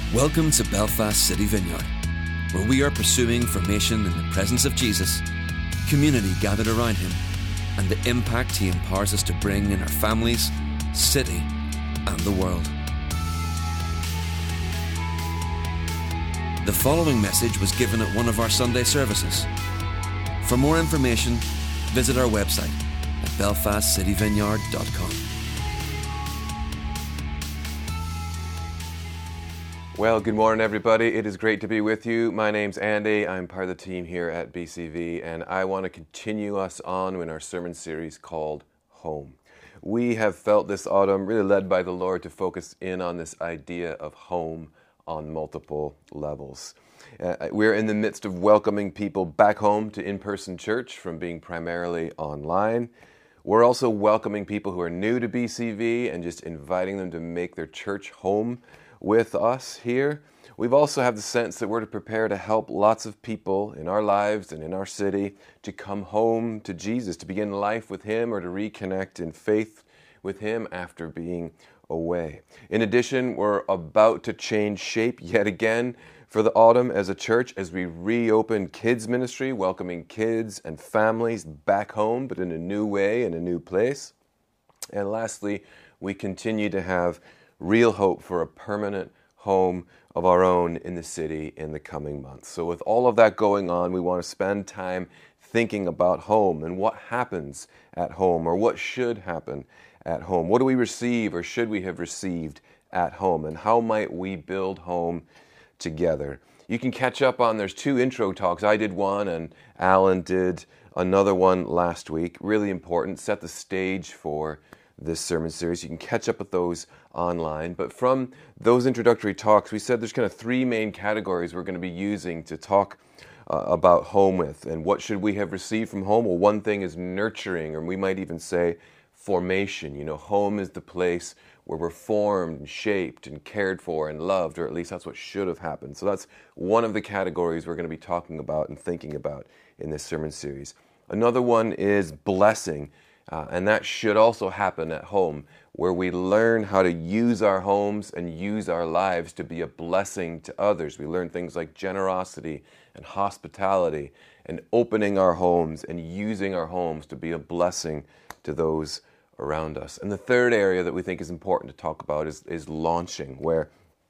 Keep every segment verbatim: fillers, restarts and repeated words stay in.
Welcome to Belfast City Vineyard, where we are pursuing formation in the presence of Jesus, community gathered around him, and the impact he empowers us to bring in our families, city, and the world. The following message was given at one of our Sunday services. For more information, visit our website at belfast city vineyard dot com. Well, good morning, everybody. It is great to be with you. My name's Andy. I'm part of the team here at B C V, and I want to continue us on in our sermon series called Home. We have felt this autumn really led by the Lord to focus in on this idea of home on multiple levels. Uh, we're in the midst of welcoming people back home to in-person church from being primarily online. We're also welcoming people who are new to B C V and just inviting them to make their church home with us here. We've also have the sense that we're to prepare to help lots of people in our lives and in our city to come home to Jesus, to begin life with him or to reconnect in faith with him after being away. In addition, we're about to change shape yet again for the autumn as a church as we reopen kids ministry, welcoming kids and families back home, but in a new way, in a new place. And lastly, we continue to have real hope for a permanent home of our own in the city in the coming months. So with all of that going on, we want to spend time thinking about home and what happens at home, or what should happen at home. What do we receive or should we have received at home, and how might we build home together? You can catch up on, there's two intro talks. I did one and Alan did another one last week. Really important, set the stage for this sermon series. You can catch up with those online. But from those introductory talks, we said there's kind of three main categories we're going to be using to talk uh, about home with. And what should we have received from home? Well, one thing is nurturing, or we might even say formation. You know, home is the place where we're formed and shaped and cared for and loved, or at least that's what should have happened. So that's one of the categories we're going to be talking about and thinking about in this sermon series. Another one is blessing. Uh, and that should also happen at home, where we learn how to use our homes and use our lives to be a blessing to others. We learn things like generosity and hospitality and opening our homes and using our homes to be a blessing to those around us. And the third area that we think is important to talk about is, is launching, where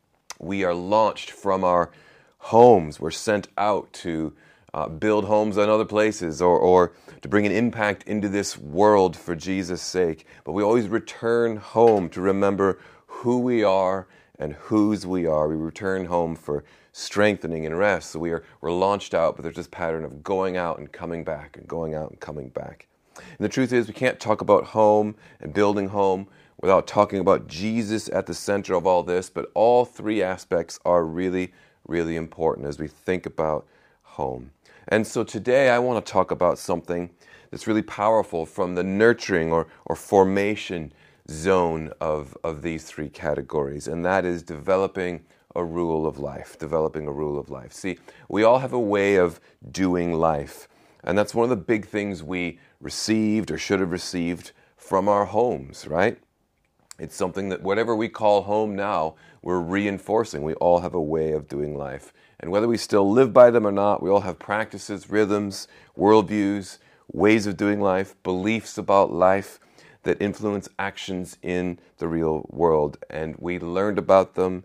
we are launched from our homes. We're sent out to Uh, build homes on other places, or, or to bring an impact into this world for Jesus' sake. But we always return home to remember who we are and whose we are. We return home for strengthening and rest. So we are, we're launched out, but there's this pattern of going out and coming back and going out and coming back. And the truth is, we can't talk about home and building home without talking about Jesus at the center of all this. But all three aspects are really, really important as we think about home. And so today I want to talk about something that's really powerful from the nurturing or, or formation zone of, of these three categories, and that is developing a rule of life, developing a rule of life. See, we all have a way of doing life, and that's one of the big things we received or should have received from our homes, right? It's something that whatever we call home now, we're reinforcing. We all have a way of doing life. And whether we still live by them or not, we all have practices, rhythms, worldviews, ways of doing life, beliefs about life that influence actions in the real world. And we learned about them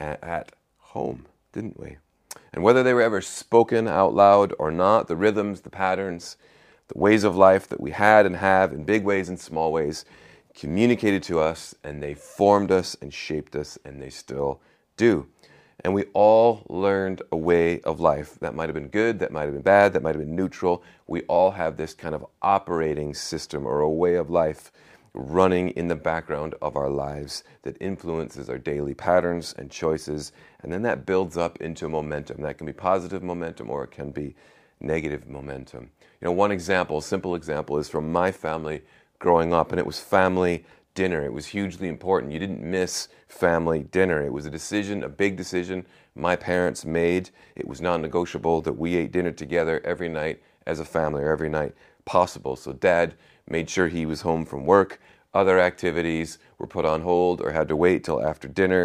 at home, didn't we? And whether they were ever spoken out loud or not, the rhythms, the patterns, the ways of life that we had and have in big ways and small ways communicated to us, and they formed us and shaped us, and they still do. And we all learned a way of life. That might have been good, that might have been bad, that might have been neutral. We all have this kind of operating system or a way of life running in the background of our lives that influences our daily patterns and choices. And then that builds up into momentum. That can be positive momentum or it can be negative momentum. You know, one example, simple example, is from my family growing up, and it was family dinner. It was hugely important. You didn't miss family dinner. It was a decision, a big decision my parents made. It was non-negotiable that we ate dinner together every night as a family, or every night possible. So Dad made sure he was home from work. Other activities were put on hold or had to wait till after dinner.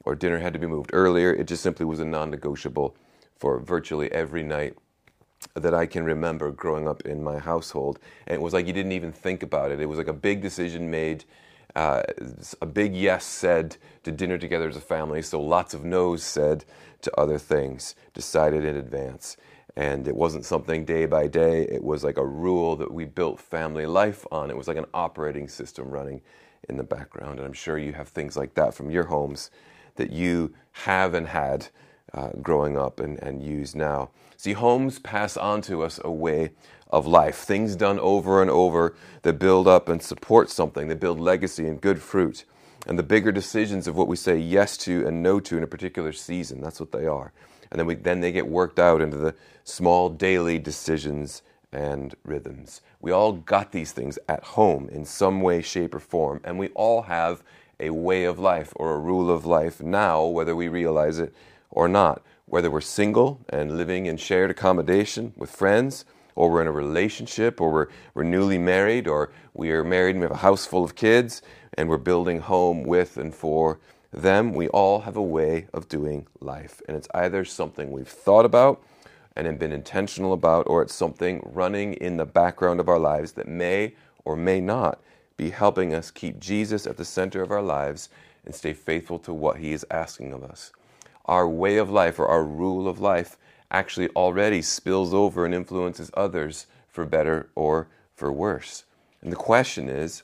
or dinner had to be moved earlier. It just simply was a non-negotiable for virtually every night that I can remember growing up in my household. And it was like you didn't even think about it. It was like a big decision made, uh, a big yes said to dinner together as a family, so lots of no's said to other things, decided in advance. And it wasn't something day by day. It was like a rule that we built family life on. It was like an operating system running in the background. And I'm sure you have things like that from your homes that you have and had uh, growing up and, and use now. See, homes pass on to us a way of life, things done over and over that build up and support something, that build legacy and good fruit. And the bigger decisions of what we say yes to and no to in a particular season, that's what they are. And then we then they get worked out into the small daily decisions and rhythms. We all got these things at home in some way, shape, or form, and we all have a way of life or a rule of life now, whether we realize it or not. Whether we're single and living in shared accommodation with friends, or we're in a relationship, or we're, we're newly married, or we are married and we have a house full of kids, and we're building home with and for them, we all have a way of doing life. And it's either something we've thought about and have been intentional about, or it's something running in the background of our lives that may or may not be helping us keep Jesus at the center of our lives and stay faithful to what he is asking of us. Our way of life, or our rule of life, actually already spills over and influences others for better or for worse. And the question is,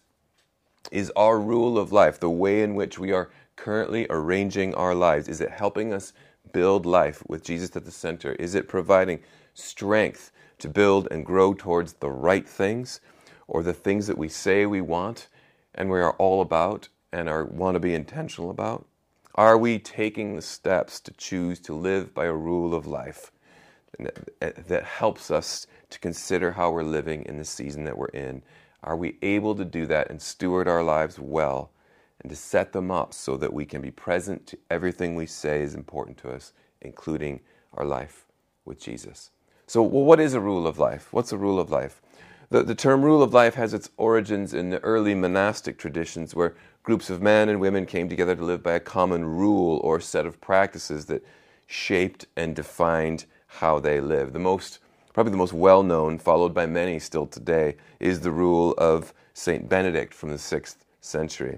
is our rule of life, the way in which we are currently arranging our lives, is it helping us build life with Jesus at the center? Is it providing strength to build and grow towards the right things, or the things that we say we want and we are all about and are want to be intentional about? Are we taking the steps to choose to live by a rule of life that helps us to consider how we're living in the season that we're in? Are we able to do that and steward our lives well, and to set them up so that we can be present to everything we say is important to us, including our life with Jesus? So, well, what is a rule of life? What's a rule of life? The, the term rule of life has its origins in the early monastic traditions, where groups of men and women came together to live by a common rule or set of practices that shaped and defined how they lived. The most, probably the most well-known, followed by many still today, is the rule of Saint Benedict from the sixth century.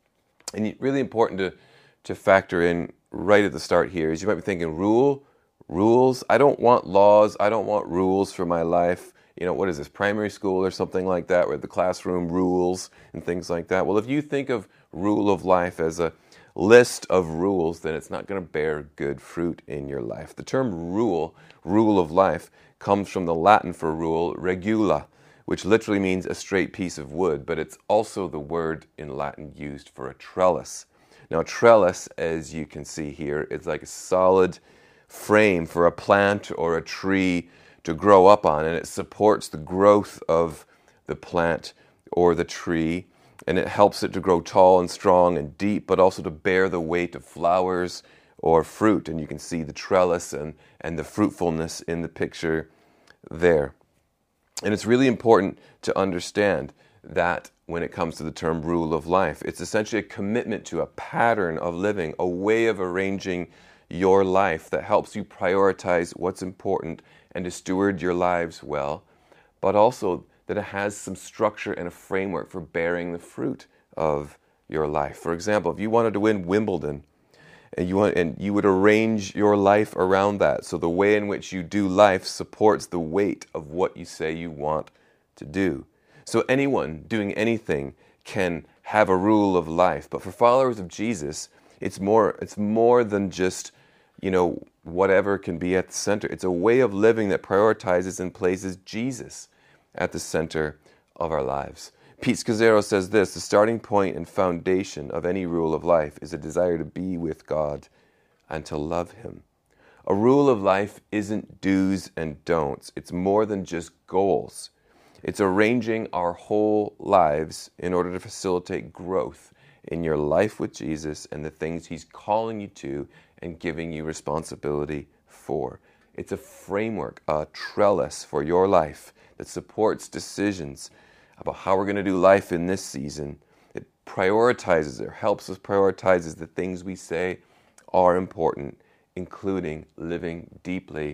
And really important to, to factor in right at the start here is you might be thinking, rule, rules? I don't want laws. I don't want rules for my life. You know, what is this, primary school or something like that, where the classroom rules and things like that? Well, if you think of rule of life as a list of rules, then it's not going to bear good fruit in your life. The term rule, rule of life, comes from the Latin for rule, regula, which literally means a straight piece of wood, but it's also the word in Latin used for a trellis. Now, a trellis, as you can see here, is like a solid frame for a plant or a tree to grow up on, and it supports the growth of the plant or the tree, and it helps it to grow tall and strong and deep, but also to bear the weight of flowers or fruit. And you can see the trellis and, and the fruitfulness in the picture there. And it's really important to understand that when it comes to the term rule of life, it's essentially a commitment to a pattern of living, a way of arranging your life that helps you prioritize what's important and to steward your lives well, but also that it has some structure and a framework for bearing the fruit of your life. For example, if you wanted to win Wimbledon, and you want, and you would arrange your life around that, so the way in which you do life supports the weight of what you say you want to do. So anyone doing anything can have a rule of life, but for followers of Jesus, it's more, it's more than just, you know, whatever can be at the center. It's a way of living that prioritizes and places Jesus at the center of our lives. Pete Scazzero says this: the starting point and foundation of any rule of life is a desire to be with God and to love Him. A rule of life isn't do's and don'ts. It's more than just goals. It's arranging our whole lives in order to facilitate growth in your life with Jesus and the things He's calling you to and giving you responsibility for. It's a framework, a trellis for your life that supports decisions about how we're going to do life in this season. It prioritizes or helps us prioritize the things we say are important, including living deeply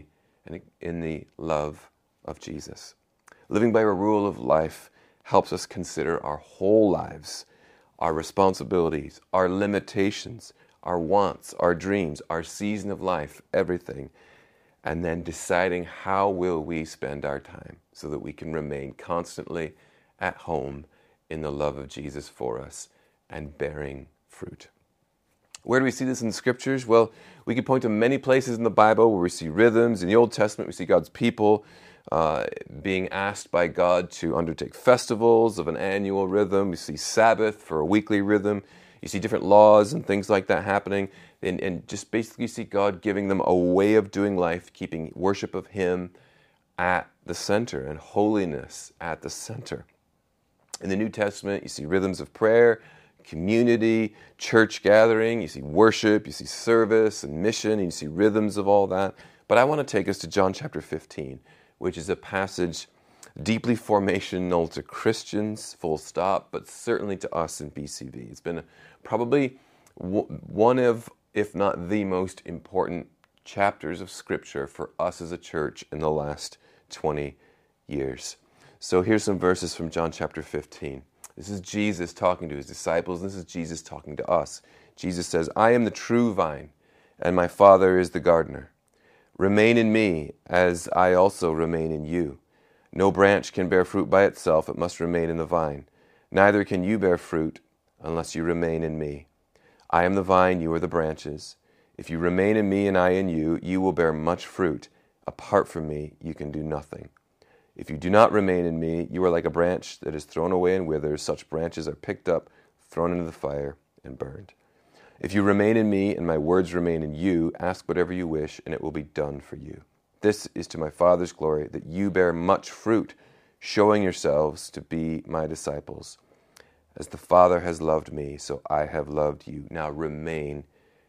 in the love of Jesus. Living by a rule of life helps us consider our whole lives, our responsibilities, our limitations, our wants, our dreams, our season of life, everything, and then deciding how will we spend our time so that we can remain constantly at home in the love of Jesus for us and bearing fruit. Where do we see this in the Scriptures? Well, we could point to many places in the Bible where we see rhythms. In the Old Testament, we see God's people uh, being asked by God to undertake festivals of an annual rhythm. We see Sabbath for a weekly rhythm. You see different laws and things like that happening. And, and just basically see God giving them a way of doing life, keeping worship of Him at the center and holiness at the center. In the New Testament, you see rhythms of prayer, community, church gathering, you see worship, you see service and mission, and you see rhythms of all that. But I want to take us to John chapter fifteen, which is a passage deeply formational to Christians, full stop, but certainly to us in B C V. It's been probably one of, if not the most important chapters of Scripture for us as a church in the last twenty years. So here's some verses from John chapter fifteen. This is Jesus talking to his disciples. This is Jesus talking to us. Jesus says, I am the true vine, and my Father is the gardener. Remain in me, as I also remain in you. No branch can bear fruit by itself. It must remain in the vine. Neither can you bear fruit unless you remain in me. I am the vine, you are the branches. If you remain in me and I in you, you will bear much fruit. Apart from me, you can do nothing. If you do not remain in me, you are like a branch that is thrown away and withers. Such branches are picked up, thrown into the fire, and burned. If you remain in me and my words remain in you, ask whatever you wish, and it will be done for you. This is to my Father's glory, that you bear much fruit, showing yourselves to be my disciples. As the Father has loved me, so I have loved you. Now remain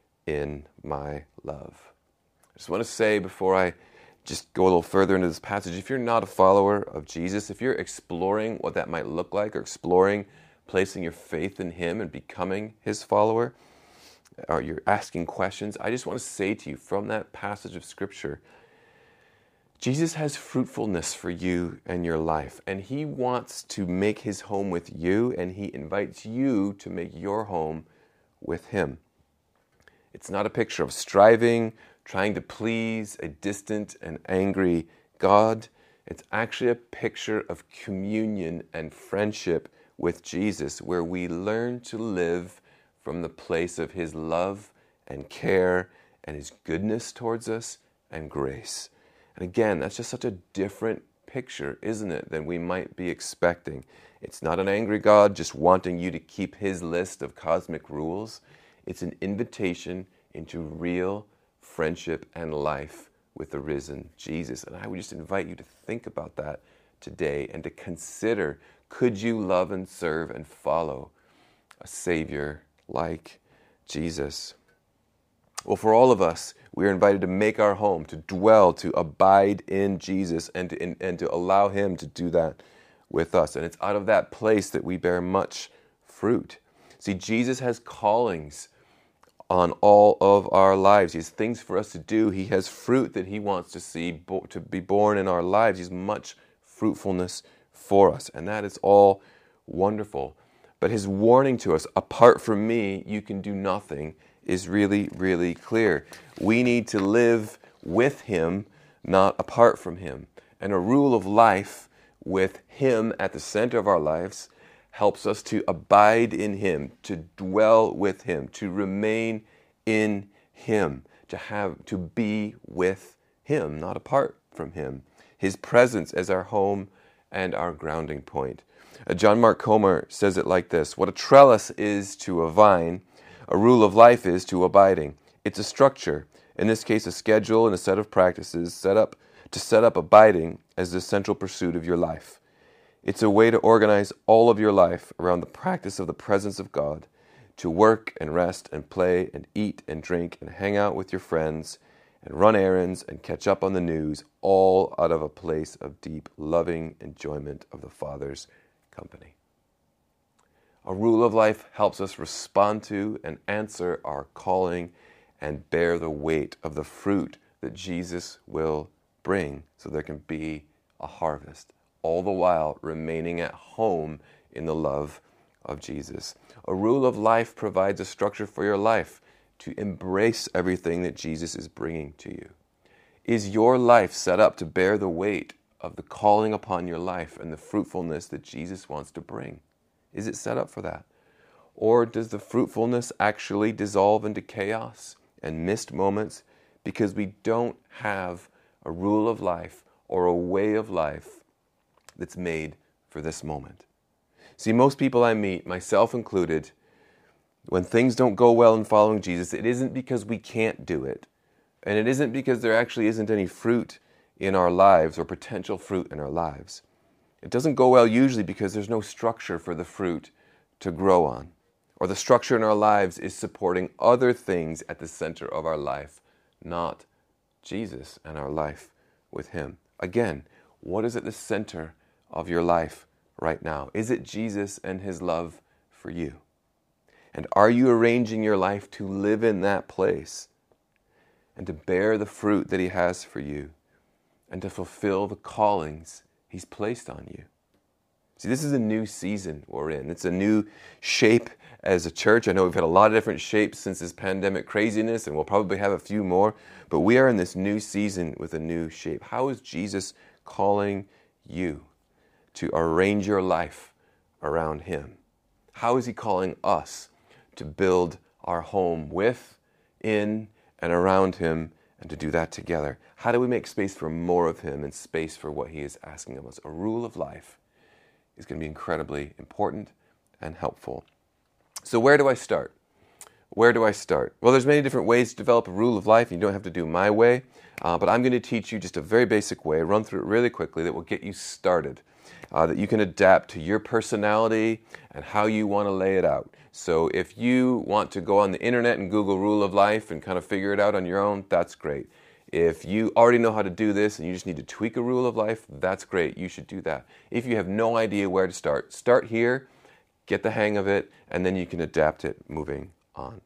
in my love. I just want to say before I just go a little further into this passage, if you're not a follower of Jesus, if you're exploring what that might look like, or exploring placing your faith in Him and becoming His follower, or you're asking questions, I just want to say to you from that passage of Scripture, Jesus has fruitfulness for you and your life, and He wants to make His home with you, and He invites you to make your home with Him. It's not a picture of striving, trying to please a distant and angry God. It's actually a picture of communion and friendship with Jesus, where we learn to live from the place of His love and care and His goodness towards us and grace. And again, that's just such a different picture, isn't it, than we might be expecting. It's not an angry God just wanting you to keep His list of cosmic rules. It's an invitation into real friendship and life with the risen Jesus. And I would just invite you to think about that today and to consider, could you love and serve and follow a Savior like Jesus? Well, for all of us, we are invited to make our home, to dwell, to abide in Jesus, and to, and, and to allow Him to do that with us. And it's out of that place that we bear much fruit. See, Jesus has callings on all of our lives. He has things for us to do. He has fruit that He wants to see, bo- to be born in our lives. He has much fruitfulness for us, and that is all wonderful. But His warning to us, apart from me, you can do nothing, is really, really clear. We need to live with Him, not apart from Him. And a rule of life with Him at the center of our lives helps us to abide in Him, to dwell with Him, to remain in Him, to have, to be with Him, not apart from Him. His presence as our home and our grounding point. Uh, John Mark Comer says it like this: what a trellis is to a vine, a rule of life is to abiding. It's a structure, in this case a schedule and a set of practices set up to set up abiding as the central pursuit of your life. It's a way to organize all of your life around the practice of the presence of God, to work and rest and play and eat and drink and hang out with your friends and run errands and catch up on the news, all out of a place of deep, loving enjoyment of the Father's company. A rule of life helps us respond to and answer our calling and bear the weight of the fruit that Jesus will bring so there can be a harvest, all the while remaining at home in the love of Jesus. A rule of life provides a structure for your life to embrace everything that Jesus is bringing to you. Is your life set up to bear the weight of the calling upon your life and the fruitfulness that Jesus wants to bring? Is it set up for that? Or does the fruitfulness actually dissolve into chaos and missed moments because we don't have a rule of life or a way of life that's made for this moment? See, most people I meet, myself included, when things don't go well in following Jesus, it isn't because we can't do it. And it isn't because there actually isn't any fruit in our lives or potential fruit in our lives. It doesn't go well usually because there's no structure for the fruit to grow on. Or the structure in our lives is supporting other things at the center of our life, not Jesus and our life with Him. Again, what is at the center of your life right now? Is it Jesus and His love for you? And are you arranging your life to live in that place and to bear the fruit that He has for you and to fulfill the callings He's placed on you? See, this is a new season we're in. It's a new shape as a church. I know we've had a lot of different shapes since this pandemic craziness, and we'll probably have a few more, but we are in this new season with a new shape. How is Jesus calling you to arrange your life around Him? How is He calling us to build our home with, in, and around Him, and to do that together? How do we make space for more of Him and space for what He is asking of us? A rule of life is going to be incredibly important and helpful. So where do I start? Where do I start? Well, there's many different ways to develop a rule of life. You don't have to do my way, uh, but I'm going to teach you just a very basic way, run through it really quickly, that will get you started, uh, that you can adapt to your personality and how you want to lay it out. So if you want to go on the internet and Google rule of life and kind of figure it out on your own, that's great. If you already know how to do this and you just need to tweak a rule of life, that's great. You should do that. If you have no idea where to start, start here, get the hang of it, and then you can adapt it moving on.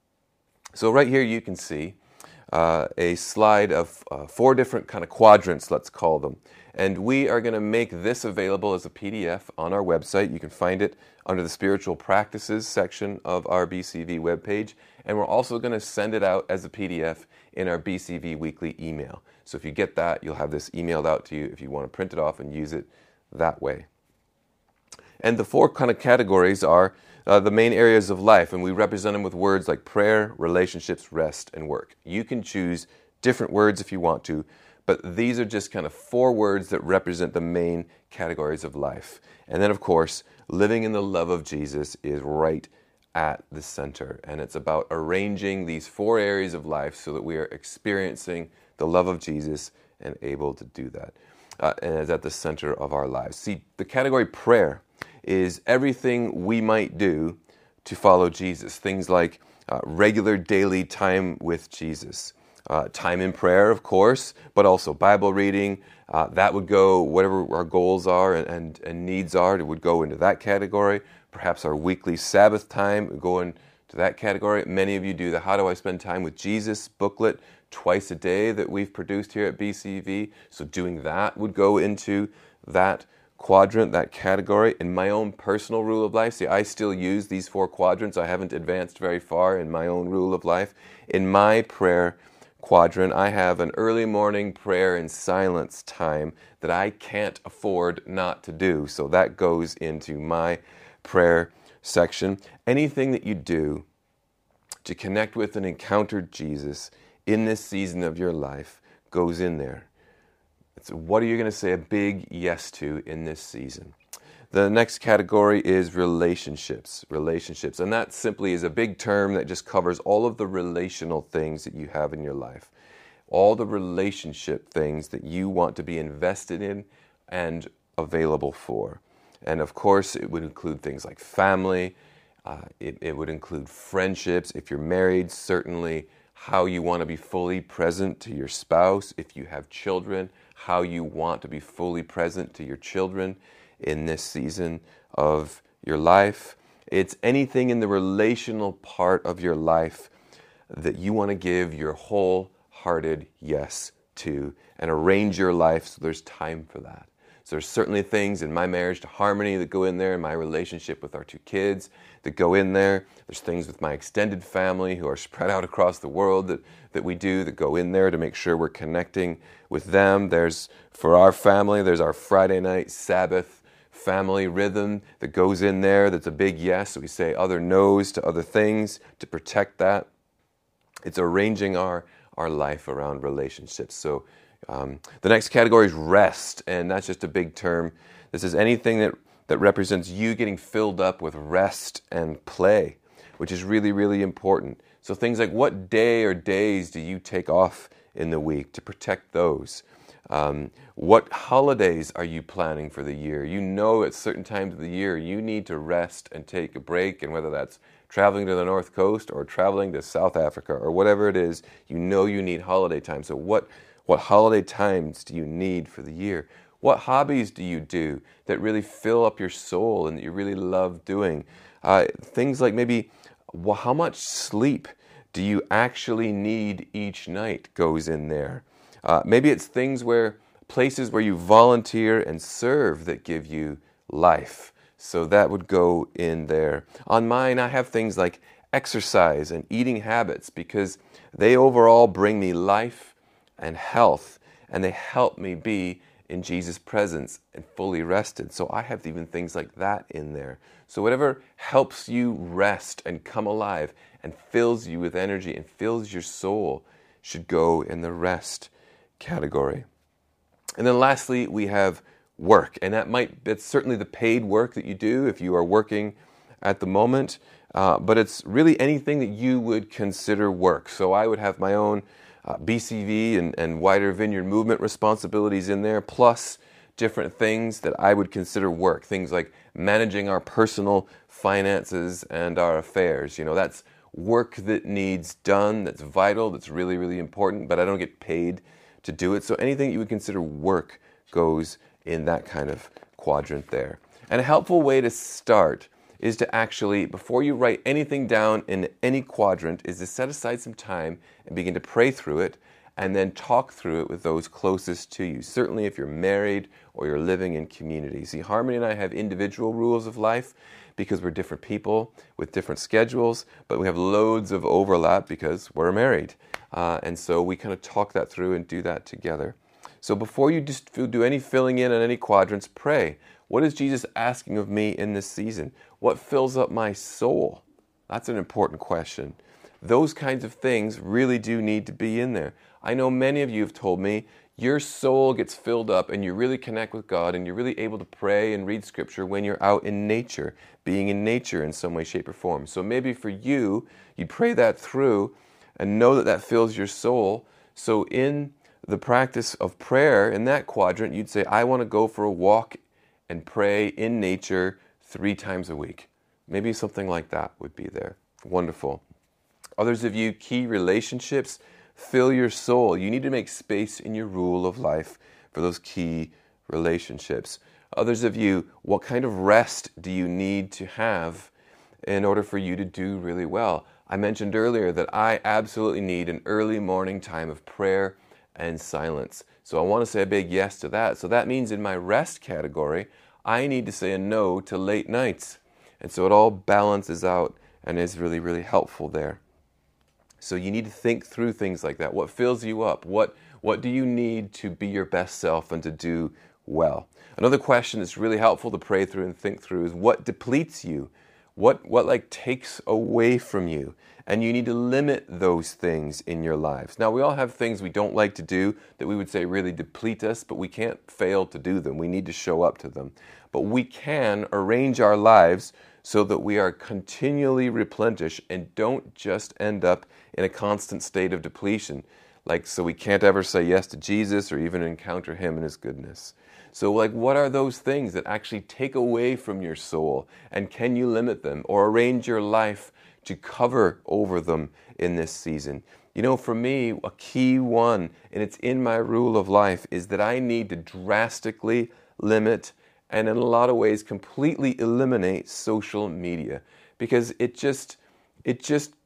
So right here you can see uh, a slide of uh, four different kind of quadrants, let's call them. And we are going to make this available as a P D F on our website. You can find it under the Spiritual Practices section of our B C V webpage. And we're also going to send it out as a P D F in our B C V weekly email. So if you get that, you'll have this emailed out to you if you want to print it off and use it that way. And the four kind of categories are uh, the main areas of life, and we represent them with words like prayer, relationships, rest, and work. You can choose different words if you want to, but these are just kind of four words that represent the main categories of life. And then, of course, living in the love of Jesus is right at the center. And it's about arranging these four areas of life so that we are experiencing the love of Jesus and able to do that. Uh, and it's at the center of our lives. See, the category prayer is everything we might do to follow Jesus. Things like uh, regular daily time with Jesus. Uh, time in prayer, of course, but also Bible reading. Uh, that would go, whatever our goals are and, and, and needs are, it would go into that category. Perhaps our weekly Sabbath time would go into that category. Many of you do the How Do I Spend Time with Jesus booklet twice a day that we've produced here at B C V. So doing that would go into that quadrant, that category. In my own personal rule of life, see, I still use these four quadrants. I haven't advanced very far in my own rule of life. In my prayer quadrant, I have an early morning prayer and silence time that I can't afford not to do. So that goes into my prayer section. Anything that you do to connect with and encounter Jesus in this season of your life goes in there. So what are you going to say a big yes to in this season? The next category is relationships. Relationships. And that simply is a big term that just covers all of the relational things that you have in your life. All the relationship things that you want to be invested in and available for. And of course, it would include things like family. Uh, it, it would include friendships. If you're married, certainly how you want to be fully present to your spouse. If you have children, how you want to be fully present to your children in this season of your life. It's anything in the relational part of your life that you want to give your wholehearted yes to and arrange your life so there's time for that. So there's certainly things in my marriage to Harmony that go in there, in my relationship with our two kids that go in there. There's things with my extended family who are spread out across the world that, that we do that go in there to make sure we're connecting with them. There's, for our family, there's our Friday night Sabbath family rhythm that goes in there that's a big yes. So we say other no's to other things to protect that. It's arranging our, our life around relationships. So Um, the next category is rest, and that's just a big term. This is anything that, that represents you getting filled up with rest and play, which is really, really important. So things like what day or days do you take off in the week to protect those? Um, what holidays are you planning for the year? You know at certain times of the year you need to rest and take a break, and whether that's traveling to the North Coast or traveling to South Africa or whatever it is, you know you need holiday time. So what What holiday times do you need for the year? What hobbies do you do that really fill up your soul and that you really love doing? Uh, things like maybe well, how much sleep do you actually need each night goes in there. Uh, maybe it's things where, places where you volunteer and serve that give you life. So that would go in there. On mine, I have things like exercise and eating habits because they overall bring me life and health, and they help me be in Jesus' presence and fully rested. So I have even things like that in there. So whatever helps you rest and come alive and fills you with energy and fills your soul should go in the rest category. And then lastly, we have work, and that might, it's certainly the paid work that you do if you are working at the moment, uh, but it's really anything that you would consider work. So I would have my own Uh, B C V and, and wider Vineyard Movement responsibilities in there, plus different things that I would consider work. Things like managing our personal finances and our affairs. You know, that's work that needs done, that's vital, that's really, really important, but I don't get paid to do it. So anything you would consider work goes in that kind of quadrant there. And a helpful way to start is to actually, before you write anything down in any quadrant, is to set aside some time and begin to pray through it and then talk through it with those closest to you. Certainly if you're married or you're living in community. See, Harmony and I have individual rules of life because we're different people with different schedules, but we have loads of overlap because we're married. Uh, and so we kind of talk that through and do that together. So before you just do any filling in on any quadrants, pray. What is Jesus asking of me in this season? What fills up my soul? That's an important question. Those kinds of things really do need to be in there. I know many of you have told me your soul gets filled up and you really connect with God and you're really able to pray and read Scripture when you're out in nature, being in nature in some way, shape, or form. So maybe for you, you pray that through and know that that fills your soul. So in the practice of prayer, in that quadrant, you'd say, I want to go for a walk and pray in nature three times a week. Maybe something like that would be there. Wonderful. Others of you, key relationships, fill your soul. You need to make space in your rule of life for those key relationships. Others of you, what kind of rest do you need to have in order for you to do really well? I mentioned earlier that I absolutely need an early morning time of prayer and silence. So I want to say a big yes to that. So that means in my rest category, I need to say a no to late nights. And so it all balances out and is really, really helpful there. So you need to think through things like that. What fills you up? What, what do you need to be your best self and to do well? Another question that's really helpful to pray through and think through is what depletes you? What, what like takes away from you? And you need to limit those things in your lives. Now, we all have things we don't like to do that we would say really deplete us, but we can't fail to do them. We need to show up to them. But we can arrange our lives so that we are continually replenished and don't just end up in a constant state of depletion. Like, so we can't ever say yes to Jesus or even encounter Him and His goodness. So, like, what are those things that actually take away from your soul? And can you limit them or arrange your life to cover over them in this season? You know, for me, a key one, and it's in my rule of life, is that I need to drastically limit and in a lot of ways completely eliminate social media, because it just it just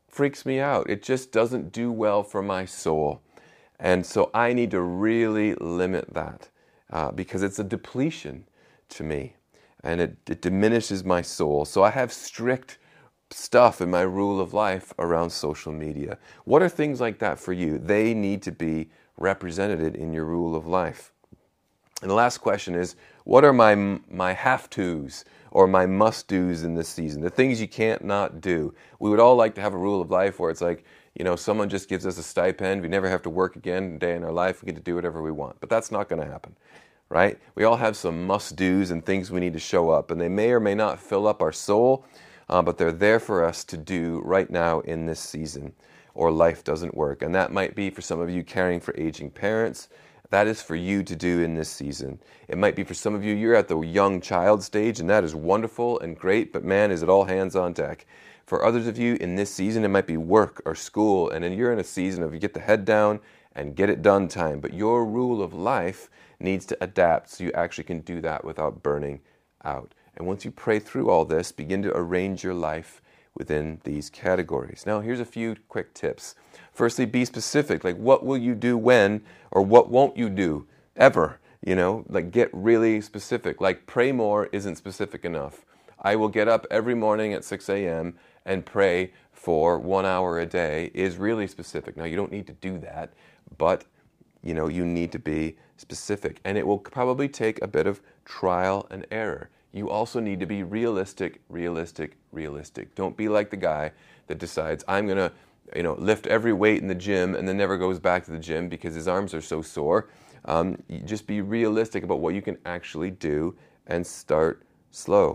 freaks me out. It just doesn't do well for my soul. And so I need to really limit that uh, because it's a depletion to me and it, it diminishes my soul. So I have strict stuff in my rule of life around social media. What are things like that for you? They need to be represented in your rule of life. And the last question is, what are my my have-tos or my must-dos in this season? The things you can't not do. We would all like to have a rule of life where it's like, you know, someone just gives us a stipend. We never have to work again a day in our life. We get to do whatever we want. But that's not going to happen, right? We all have some must-dos and things we need to show up. And they may or may not fill up our soul, uh, but they're there for us to do right now in this season, or life doesn't work. And that might be for some of you caring for aging parents. That is for you to do in this season. It might be for some of you, you're at the young child stage, and that is wonderful and great, but man, is it all hands on deck. For others of you in this season, it might be work or school, and then you're in a season of you get the head down and get it done time. But your rule of life needs to adapt so you actually can do that without burning out. And once you pray through all this, begin to arrange your life within these categories. Now, here's a few quick tips. Firstly, be specific. Like, what will you do when, or what won't you do ever? You know, like, get really specific. Like, pray more isn't specific enough. I will get up every morning at six a.m. and pray for one hour a day is really specific. Now, you don't need to do that, but, you know, you need to be specific. And it will probably take a bit of trial and error. You also need to be realistic, realistic, realistic. Don't be like the guy that decides, I'm going to, you know, lift every weight in the gym and then never goes back to the gym because his arms are so sore. Um, you just be realistic about what you can actually do and start slow.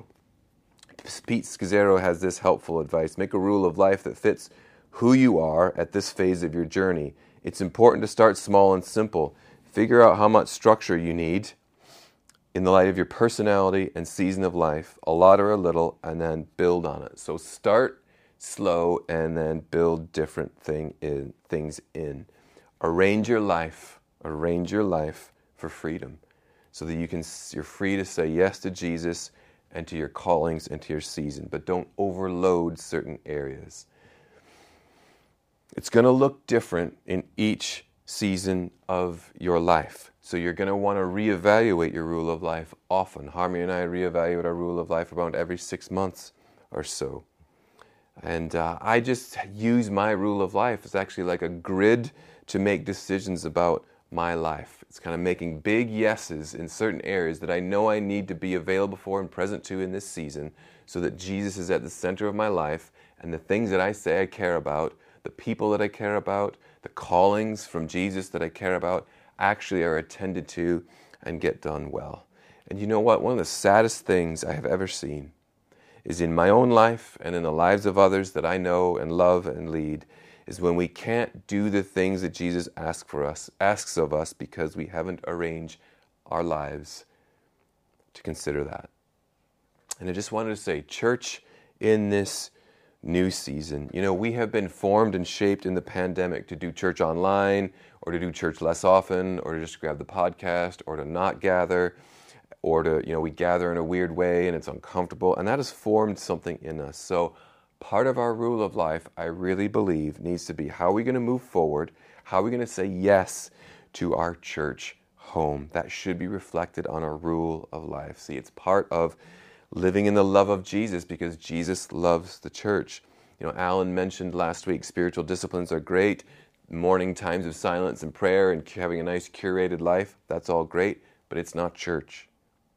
Pete Scazzero has this helpful advice. Make a rule of life that fits who you are at this phase of your journey. It's important to start small and simple. Figure out how much structure you need in the light of your personality and season of life, a lot or a little, and then build on it. So start slow and then build different thing in, things in. Arrange your life, arrange your life for freedom so that you can, you're free to say yes to Jesus and to your callings and to your season, but don't overload certain areas. It's going to look different in each season of your life. So you're going to want to reevaluate your rule of life often. Harmony and I reevaluate our rule of life around every six months or so. And uh, I just use my rule of life as actually like a grid to make decisions about my life. It's kind of making big yeses in certain areas that I know I need to be available for and present to in this season so that Jesus is at the center of my life and the things that I say I care about, the people that I care about, the callings from Jesus that I care about actually are attended to and get done well. And you know what? One of the saddest things I have ever seen is in my own life and in the lives of others that I know and love and lead is when we can't do the things that Jesus asks for us, asks of us because we haven't arranged our lives to consider that. And I just wanted to say, church, in this new season, you know, we have been formed and shaped in the pandemic to do church online or to do church less often or to just grab the podcast or to not gather or to, you know, we gather in a weird way and it's uncomfortable, and that has formed something in us. So part of our rule of life, I really believe, needs to be how are we going to move forward? How are we going to say yes to our church home? That should be reflected on our rule of life. See, it's part of living in the love of Jesus because Jesus loves the church. You know, Alan mentioned last week, spiritual disciplines are great. Morning times of silence and prayer and having a nice curated life, that's all great, but it's not church.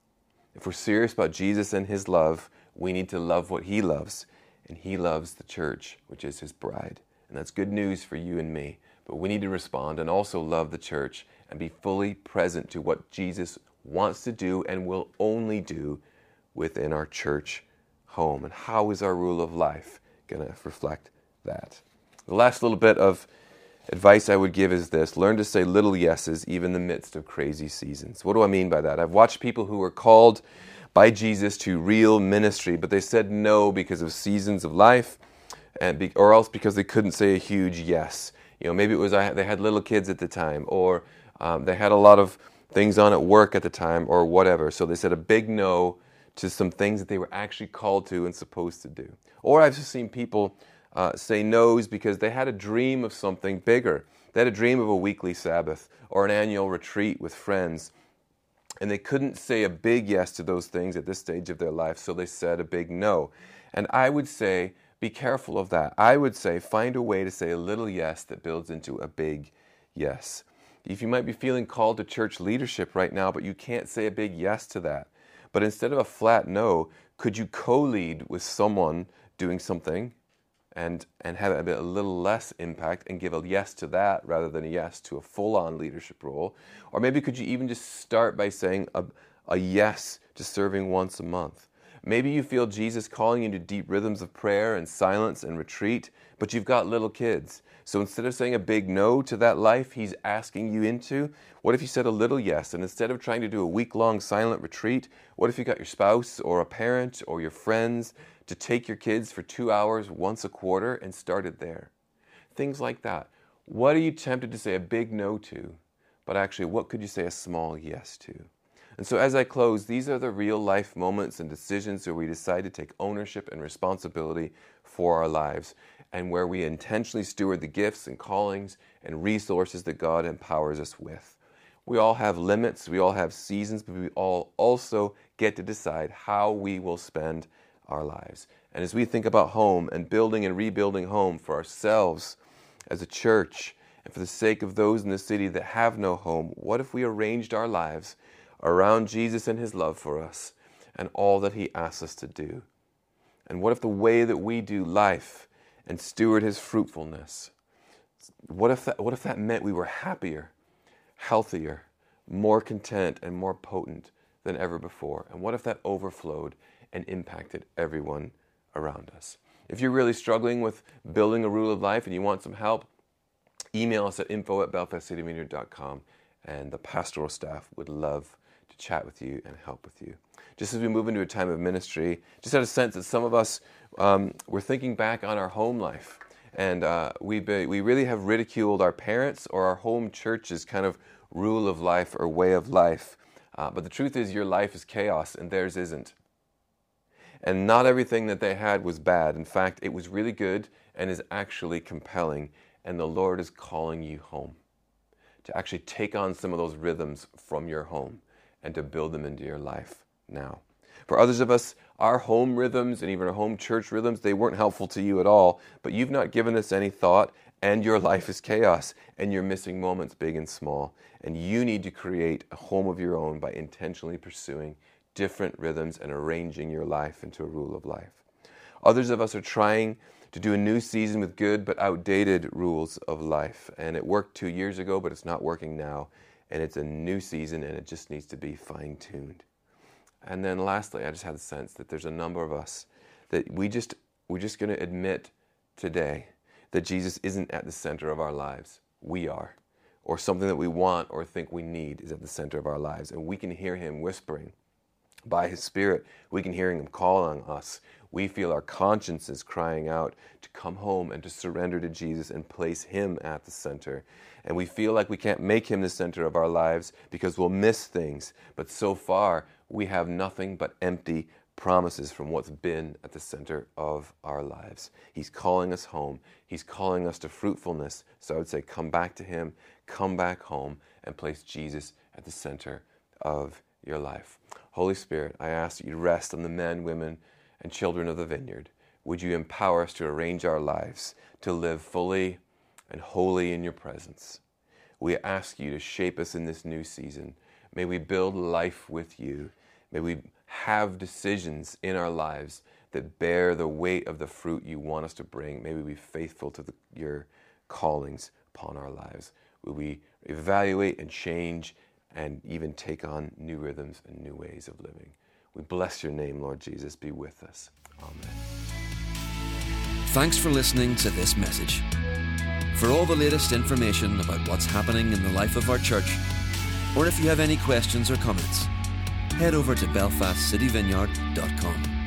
If we're serious about Jesus and his love, we need to love what he loves. And he loves the church, which is his bride. And that's good news for you and me. But we need to respond and also love the church and be fully present to what Jesus wants to do and will only do within our church home. And how is our rule of life going to reflect that? The last little bit of advice I would give is this. Learn to say little yeses even in the midst of crazy seasons. What do I mean by that? I've watched people who were called by Jesus to real ministry, but they said no because of seasons of life, and be, or else because they couldn't say a huge yes. You know, maybe it was I, they had little kids at the time, or um, they had a lot of things on at work at the time, or whatever. So they said a big no to some things that they were actually called to and supposed to do. Or I've just seen people uh, say no's because they had a dream of something bigger. They had a dream of a weekly Sabbath or an annual retreat with friends. And they couldn't say a big yes to those things at this stage of their life, so they said a big no. And I would say, be careful of that. I would say, find a way to say a little yes that builds into a big yes. If you might be feeling called to church leadership right now, but you can't say a big yes to that, but instead of a flat no, could you co-lead with someone doing something and and have a, bit, a little less impact and give a yes to that rather than a yes to a full-on leadership role? Or maybe could you even just start by saying a, a yes to serving once a month? Maybe you feel Jesus calling you to deep rhythms of prayer and silence and retreat, but you've got little kids. So instead of saying a big no to that life he's asking you into, what if you said a little yes? And instead of trying to do a week-long silent retreat, what if you got your spouse or a parent or your friends to take your kids for two hours once a quarter and started there? Things like that. What are you tempted to say a big no to? But actually, what could you say a small yes to? And so as I close, these are the real life moments and decisions where we decide to take ownership and responsibility for our lives and where we intentionally steward the gifts and callings and resources that God empowers us with. We all have limits, we all have seasons, but we all also get to decide how we will spend our lives. And as we think about home and building and rebuilding home for ourselves as a church and for the sake of those in the city that have no home, what if we arranged our lives around Jesus and his love for us and all that he asks us to do? And what if the way that we do life and steward his fruitfulness, what if that, what if that meant we were happier, healthier, more content, and more potent than ever before? And what if that overflowed and impacted everyone around us? If you're really struggling with building a rule of life and you want some help, email us at info at belfast city vineyard dot com, and the pastoral staff would love to chat with you and help with you. Just as we move into a time of ministry, just had a sense that some of us, um, we're thinking back on our home life, and uh, we be, we really have ridiculed our parents or our home church's kind of rule of life or way of life. Uh, but the truth is, your life is chaos and theirs isn't. And not everything that they had was bad. In fact, it was really good and is actually compelling. And the Lord is calling you home to actually take on some of those rhythms from your home and to build them into your life now. For others of us, our home rhythms and even our home church rhythms, they weren't helpful to you at all, but you've not given this any thought, and your life is chaos, and you're missing moments big and small. And you need to create a home of your own by intentionally pursuing different rhythms and arranging your life into a rule of life. Others of us are trying to do a new season with good but outdated rules of life. And it worked two years ago, but it's not working now. And it's a new season, and it just needs to be fine-tuned. And then lastly, I just had a sense that there's a number of us that we just, we're just going to admit today that Jesus isn't at the center of our lives. We are. Or something that we want or think we need is at the center of our lives. And we can hear him whispering. By his Spirit, we can hear him calling on us. We feel our consciences crying out to come home and to surrender to Jesus and place him at the center. And we feel like we can't make him the center of our lives because we'll miss things. But so far, we have nothing but empty promises from what's been at the center of our lives. He's calling us home. He's calling us to fruitfulness. So I would say come back to him, come back home, and place Jesus at the center of your life. Holy Spirit, I ask that you rest on the men, women, and children of the vineyard. Would you empower us to arrange our lives to live fully and wholly in your presence? We ask you to shape us in this new season. May we build life with you. May we have decisions in our lives that bear the weight of the fruit you want us to bring. May we be faithful to the, your callings upon our lives. Will we evaluate and change and even take on new rhythms and new ways of living? We bless your name, Lord Jesus. Be with us. Amen. Thanks for listening to this message. For all the latest information about what's happening in the life of our church, or if you have any questions or comments, head over to belfast city vineyard dot com.